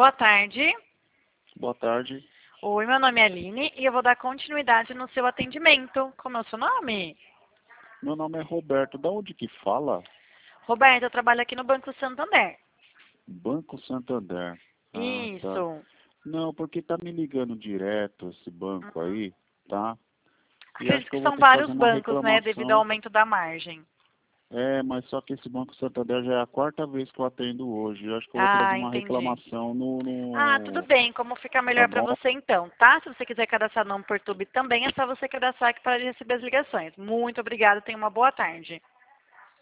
Boa tarde. Boa tarde. Oi, meu nome é Aline e eu vou dar continuidade no seu atendimento. Como é o seu nome? Meu nome é Roberto. Da onde que fala? Roberto, eu trabalho aqui no Banco Santander. Banco Santander. Ah, tá. Isso. Não, porque tá me ligando direto esse banco aí, tá? E acho Acredito que que eu vou são ter que fazer vários uma bancos, né, devido ao reclamação. aumento da margem. É, mas só que esse Banco Santander já é a quarta vez que eu atendo hoje. Eu acho que eu vou ter que fazer Ah, uma entendi. reclamação Ah, tudo bem. Como ficar Tá melhor para bom? você então, tá? Se você quiser cadastrar nome por YouTube também, é só você cadastrar que para de receber as ligações. Muito obrigada, tenha uma boa tarde.